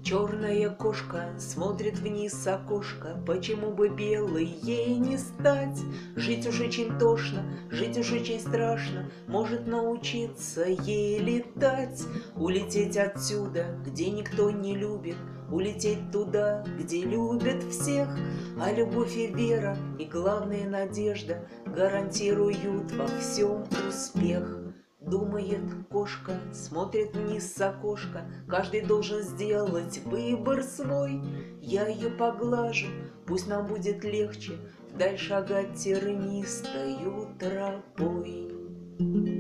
Черная кошка смотрит вниз с окошка, почему бы белой ей не стать? Жить уж очень тошно, жить уж очень страшно, может научиться ей летать. Улететь отсюда, где никто не любит, улететь туда, где любят всех. А любовь и вера, и главная надежда гарантируют во всем успех. Думает кошка, смотрит вниз с окошка, каждый должен сделать выбор свой. Я ее поглажу, пусть нам будет легче вдаль шагать тернистою тропой.